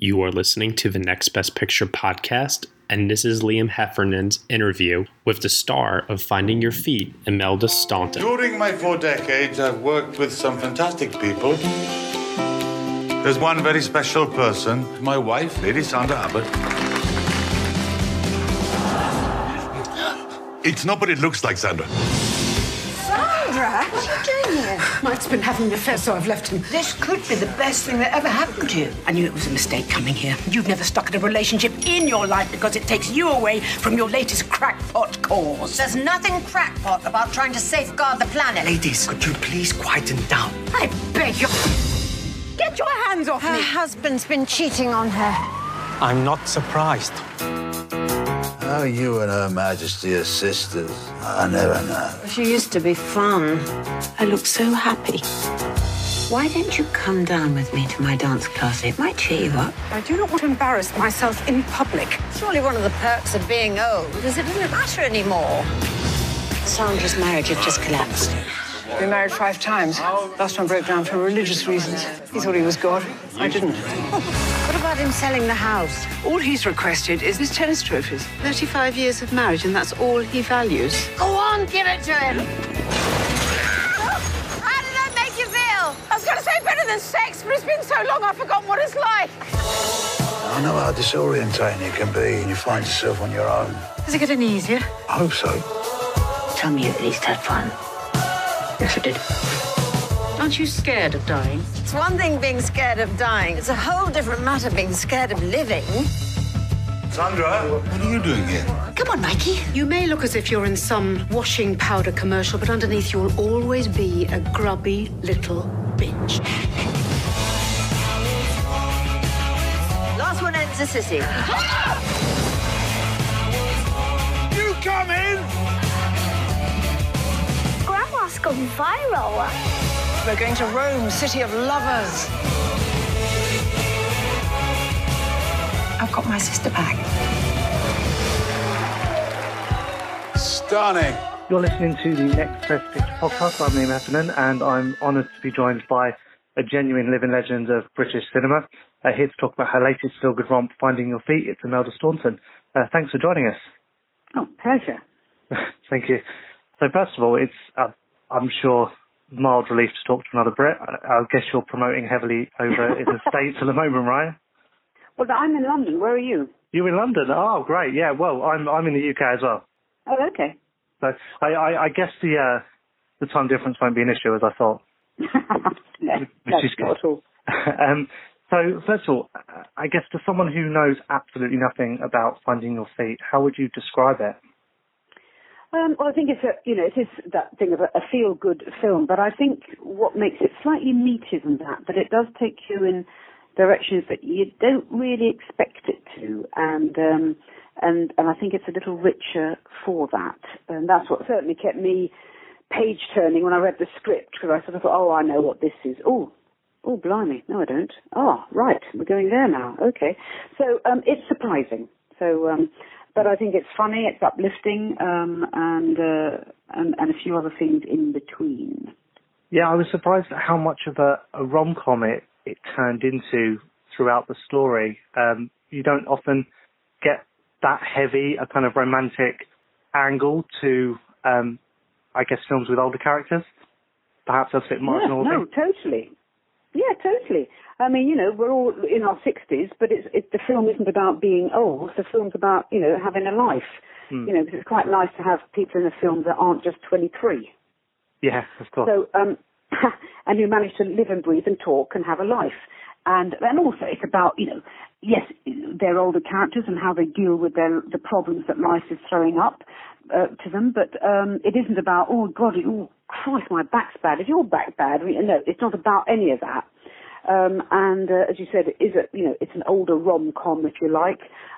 You are listening to the Next Best Picture podcast, and this is Liam Heffernan's interview with the star of Finding Your Feet, Imelda Staunton. During my 4 decades, I've worked with some fantastic people. There's one very special person, my wife, Lady Sandra Abbott. It's not what it looks like, Sandra. Sandra, what are you doing here? Mike's been having an affair, so I've left him. This could be the best thing that ever happened to you. I knew it was a mistake coming here. You've never stuck in a relationship in your life because it takes you away from your latest crackpot cause. There's nothing crackpot about trying to safeguard the planet. Ladies, could you please quieten down? I beg you. Get your hands off me. Her husband's been cheating on her. I'm not surprised. How you and Her Majesty are sisters, I never know. She used to be fun. I look so happy. Why don't you come down with me to my dance class? It might cheer you up. I do not want to embarrass myself in public. Surely one of the perks of being old is it doesn't matter anymore. Sandra's marriage had just collapsed. Been married 5 times. Last one broke down for religious reasons. He thought he was God. I didn't. What about him selling the house? All he's requested is his tennis trophies. 35 years of marriage, and that's all he values. Go on, give it to him. How did that make you feel? I was going to say better than sex, but it's been so long I've forgotten what it's like. I know how disorientating it can be when you find yourself on your own. Is it getting easier? I hope so. Tell me you at least had fun. Yes, I did. Aren't you scared of dying? It's one thing being scared of dying. It's a whole different matter being scared of living. Sandra, what are you doing here? Come on, Mikey. You may look as if you're in some washing powder commercial, but underneath you'll always be a grubby little bitch. Last one ends a sissy. You come in! Grandma's gone viral. We're going to Rome, city of lovers. I've got my sister back. Stunning. You're listening to the Next Best Picture podcast. I'm Liam Heffernan, and I'm honoured to be joined by a genuine living legend of British cinema. Here to talk about her latest feel-good romp, Finding Your Feet. It's Imelda Staunton. Thanks for joining us. Oh, pleasure. Thank you. So first of all, it's, I'm sure, mild relief to talk to another Brit. I guess you're promoting heavily over in the States at the moment, right? Well, I'm in London. Where are you? You're in London? Oh, great. Yeah, well, I'm in the UK as well. Oh, okay. So I guess the time difference won't be an issue, as I thought. No, which is good. Not at all. So first of all, I guess to someone who knows absolutely nothing about Finding Your Feet, how would you describe it? Well, I think it is that thing of a feel-good film, but I think what makes it slightly meatier than that it does take you in directions that you don't really expect it to, and I think it's a little richer for that, and that's what certainly kept me page-turning when I read the script, because I sort of thought, oh, I know what this is. Oh, blimey, no, I don't. Oh, right, we're going there now. Okay, so it's surprising. So. But I think it's funny, it's uplifting, and a few other things in between. Yeah, I was surprised at how much of a rom-com it turned into throughout the story. You don't often get that heavy, a kind of romantic angle to, I guess, films with older characters. Perhaps that's a bit marginal. No, totally. Yeah, totally. I mean, we're all in our 60s, but the film isn't about being old. The film's about, having a life. Because it's quite nice to have people in a film that aren't just 23. Yeah, of course. So, and who manage to live and breathe and talk and have a life. And also it's about, yes, they're older characters and how they deal with the problems that life is throwing up to them, but it isn't about, oh, God, oh, Christ, my back's bad. Is your back bad? No, it's not about any of that. And as you said, it's an older rom-com, if you like,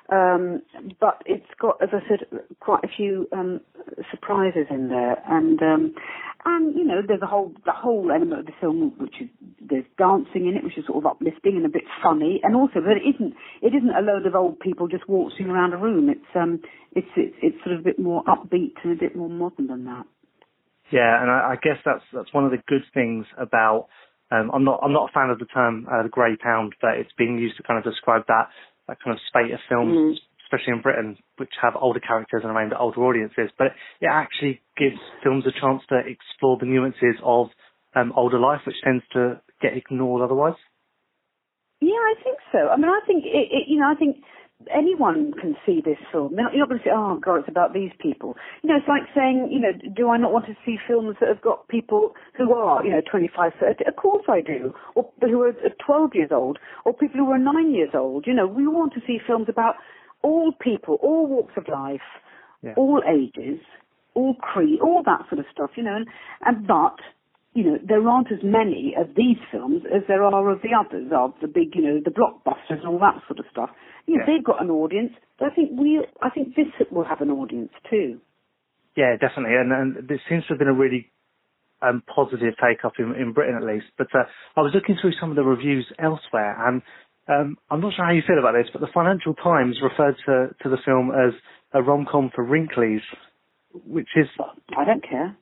but it's got, as I said, quite a few surprises in there, and there's the whole element of the film, which is there's dancing in it, which is sort of uplifting and a bit funny, and also that it isn't a load of old people just waltzing around a room. It's sort of a bit more upbeat and a bit more modern than that. Yeah, and I guess that's one of the good things about I'm not a fan of the term the grey pound, but it's being used to kind of describe that kind of spate of films, especially in Britain, which have older characters and are aimed at older audiences. But it actually gives films a chance to explore the nuances of older life, which tends to get ignored otherwise. Yeah, I think so. I mean, I think I think anyone can see this film. You're not going to say, "Oh God, it's about these people." It's like saying, do I not want to see films that have got people who are, 25, 30? Of course I do. Or who are 12 years old, or people who are 9 years old. We want to see films about all people, all walks of life, all ages, all creed, all that sort of stuff. But there aren't as many of these films as there are of the others, of the big, the blockbusters and all that sort of stuff. They've got an audience, but I think this will have an audience too. Yeah, definitely, and there seems to have been a really positive take-up in Britain at least. But I was looking through some of the reviews elsewhere, and I'm not sure how you feel about this, but the Financial Times referred to the film as a rom-com for Wrinklies, which is... I don't care.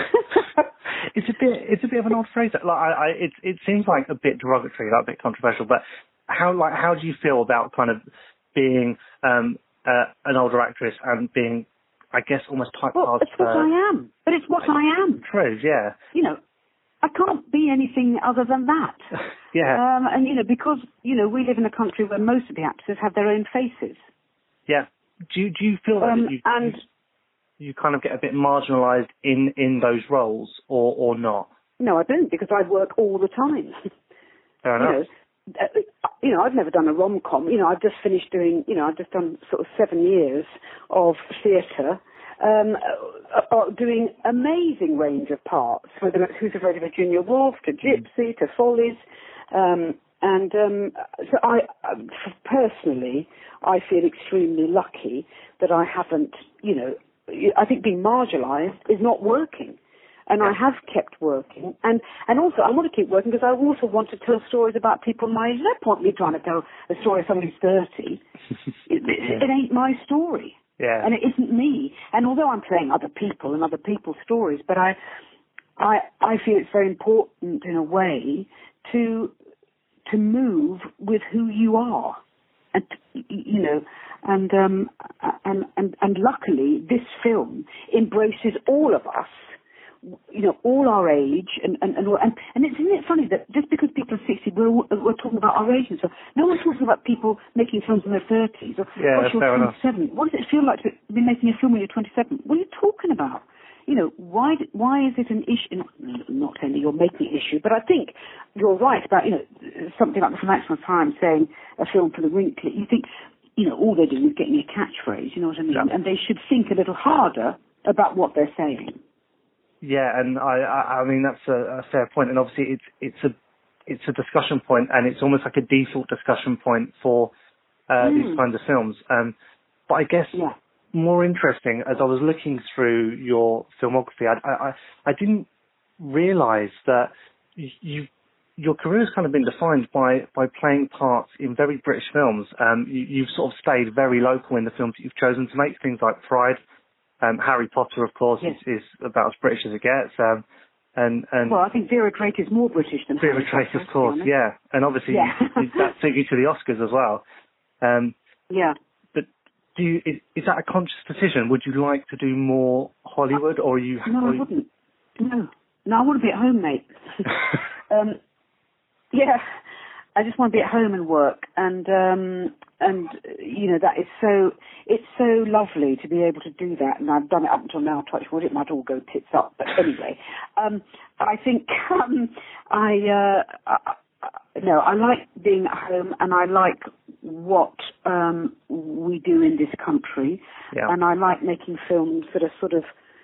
It's a bit of an odd phrase. It seems like a bit derogatory, like a bit controversial. But how do you feel about kind of being an older actress and being, I guess, almost typecast? Well, it's what I am. But it's what I am. True, yeah. I can't be anything other than that. Yeah. And because we live in a country where most of the actors have their own faces. Yeah. Do you feel that you kind of get a bit marginalised in those roles, or not? No, I don't, because I work all the time. Fair enough. I've never done a rom-com. I've just finished doing, I've just done sort of 7 years of theatre, doing amazing range of parts, whether it's Who's Afraid of Virginia Woolf, to Gypsy, to Follies. So I personally, I feel extremely lucky that I haven't, I think being marginalised is not working. And I have kept working. And also, I want to keep working because I also want to tell stories about people my age. No point me trying to tell a story of somebody who's 30. It ain't my story. Yeah. And it isn't me. And although I'm playing other people and other people's stories, but I feel it's very important in a way to move with who you are. And, and luckily this film embraces all of us, all our age, and isn't it funny that just because people are 60, we're talking about our age and stuff. No one's talking about people making films in their 30s or that's you're 27. What does it feel like to be making a film when you're 27? What are you talking about? Why is it an issue? Not saying that you're making an issue, but I think you're right about, something like the Financial Times saying a film for the wrinkly. You think, all they're doing is getting a catchphrase, you know what I mean? Yeah. And they should think a little harder about what they're saying. Yeah, and I mean, that's a fair point. And obviously it's a discussion point, and it's almost like a default discussion point for these kinds of films. But I guess... Yeah. More interesting, as I was looking through your filmography, I didn't realise that your career has kind of been defined by playing parts in very British films. You've sort of stayed very local in the films that you've chosen to make, things like Pride, Harry Potter, of course, is about as British as it gets. Well, I think Vera Drake is more British than Vera Drake, of course, yeah. And obviously that took you to the Oscars as well. Yeah. Is that a conscious decision? Would you like to do more Hollywood, or are you? No, I wouldn't. No, I want to be at home, mate. Yeah, I just want to be at home and work, and that is so. It's so lovely to be able to do that, and I've done it up until now. Touch wood, it might all go tits up, but anyway, I think I like being at home, and I like what we do in this country, and I like making films that are sort of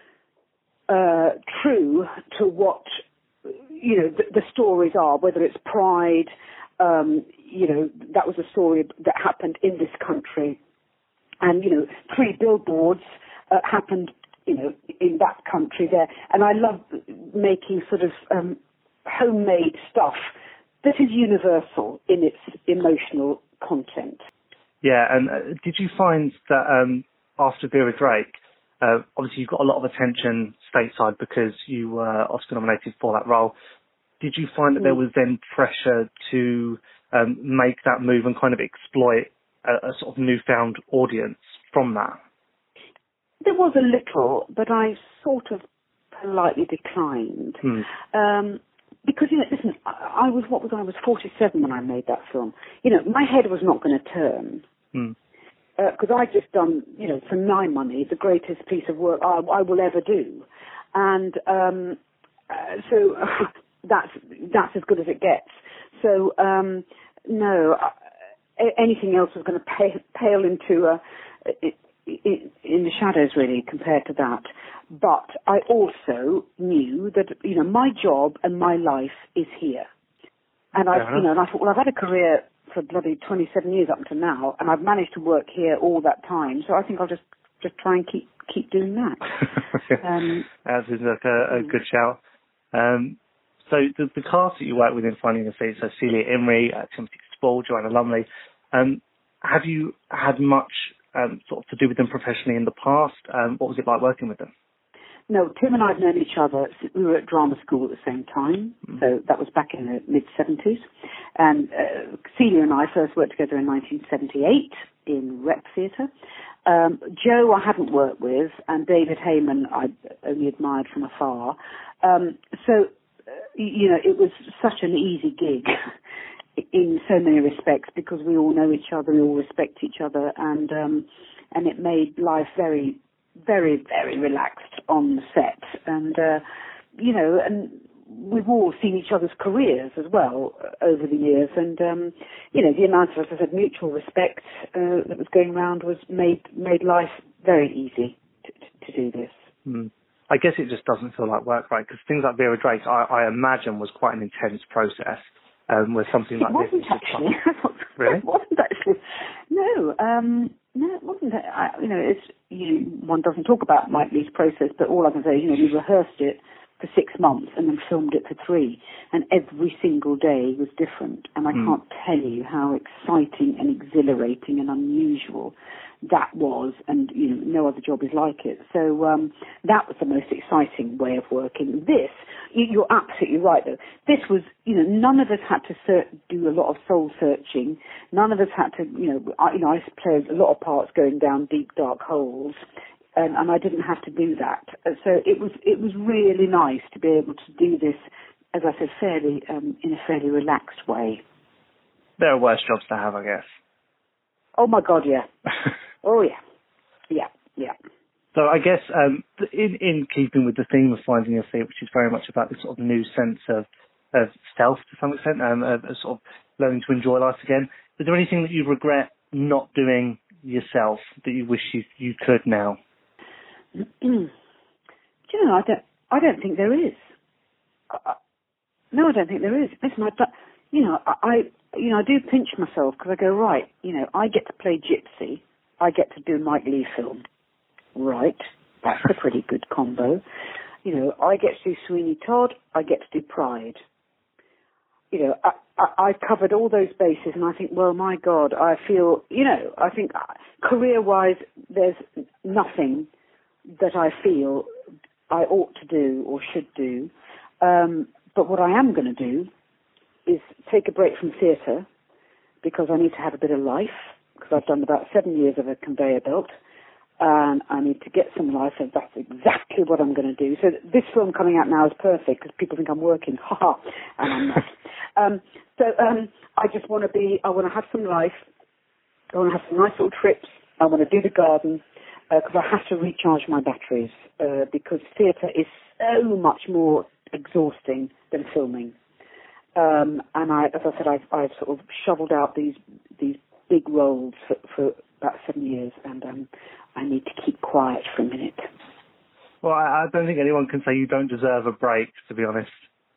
true to what the stories are. Whether it's Pride, that was a story that happened in this country, and 3 Billboards happened in that country there, and I love making sort of homemade stuff that is universal in its emotional content. Yeah, and did you find that after Vera Drake, obviously you got a lot of attention stateside because you were Oscar nominated for that role, did you find that there was then pressure to make that move and kind of exploit a sort of newfound audience from that? There was a little, but I sort of politely declined. Because, listen, I was 47 when I made that film. My head was not going to turn. Because I'd just done, for my money, the greatest piece of work I will ever do. And so that's as good as it gets. So, no, anything else was going to pale into in the shadows, really, compared to that. But I also knew that, my job and my life is here. And I thought, well, I've had a career for bloody 27 years up until now, and I've managed to work here all that time. So I think I'll just try and keep doing that. That is a good shout. So the cast that you work with in Finding Your Feet, so Celia Imrie, Timothy Spall, Joanna Lumley, have you had much sort of to do with them professionally in the past? What was it like working with them? No, Tim and I have known each other since we were at drama school at the same time. So that was back in the mid-70s. And Celia and I first worked together in 1978 in Rep Theatre. Joe I hadn't worked with, and David Heyman I only admired from afar. It was such an easy gig in so many respects because we all know each other, we all respect each other, and it made life very, very, very relaxed on the set. And, and we've all seen each other's careers as well over the years. And, the amount of, as I said, mutual respect that was going around made life very easy to do this. I guess it just doesn't feel like work, right? Because things like Vera Drake, I imagine, was quite an intense process. With something like this. It wasn't actually. Really? It wasn't actually. No, it wasn't. One doesn't talk about Mike Leigh's process, but all I can say is, we rehearsed it for 6 months and then filmed it for 3, and every single day was different. And I can't tell you how exciting and exhilarating and unusual that was, and no other job is like it. So that was the most exciting way of working. This, you're absolutely right though. This was, none of us had to do a lot of soul searching. None of us had to, I played a lot of parts going down deep dark holes, and I didn't have to do that. So it was really nice to be able to do this, as I said, fairly in a fairly relaxed way. There are worse jobs to have, I guess. Oh my God, yeah. Oh, yeah. So I guess in keeping with the theme of Finding Your Feet, which is very much about this sort of new sense of stealth to some extent, of sort of learning to enjoy life again, is there anything that you regret not doing yourself that you wish you could now? Do you know, I don't think there is. No, I don't think there is. Listen, I do pinch myself because I go, right, I get to play Gypsy. I get to do a Mike Leigh film. Right. That's a pretty good combo. I get to do Sweeney Todd. I get to do Pride. I covered all those bases, and I think, well, my God, I feel, I think career-wise, there's nothing that I feel I ought to do or should do. But what I am going to do is take a break from theatre because I need to have a bit of life, because I've done about 7 years of a conveyor belt, and I need to get some life, and that's exactly what I'm going to do. So this film coming out now is perfect because people think I'm working, and I'm not. I just want to have some life. I want to have some nice little trips. I want to do the garden because I have to recharge my batteries because theatre is so much more exhausting than filming. And as I said, I've sort of shoveled out these big roles for about 7 years, and I need to keep quiet for a minute. Well, I don't think anyone can say you don't deserve a break, to be honest.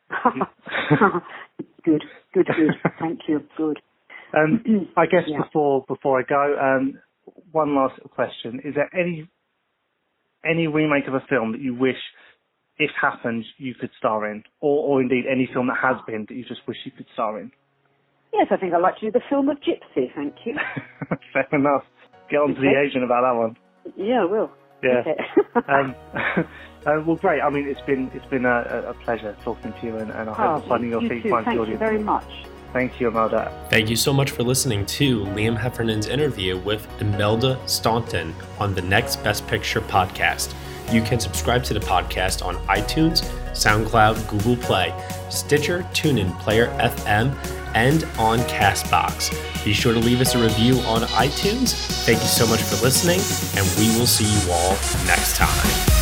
Good. Thank you. Good. I guess before I go, one last question: is there any remake of a film that you wish, if happened, you could star in, or indeed any film that has been that you just wish you could star in? Yes, I think I'd like to do the film of Gypsy, thank you. Fair enough. Get on to the agent about that one. Yeah, I will. Yeah. Okay. Well, great. I mean, it's been a pleasure talking to you, and I hope Finding Your Feet finds the audience. Thank you very much. Thank you, Imelda. Thank you so much for listening to Liam Heffernan's interview with Imelda Staunton on the Next Best Picture podcast. You can subscribe to the podcast on iTunes, SoundCloud, Google Play, Stitcher, TuneIn, Player FM, and on CastBox. Be sure to leave us a review on iTunes. Thank you so much for listening, and we will see you all next time.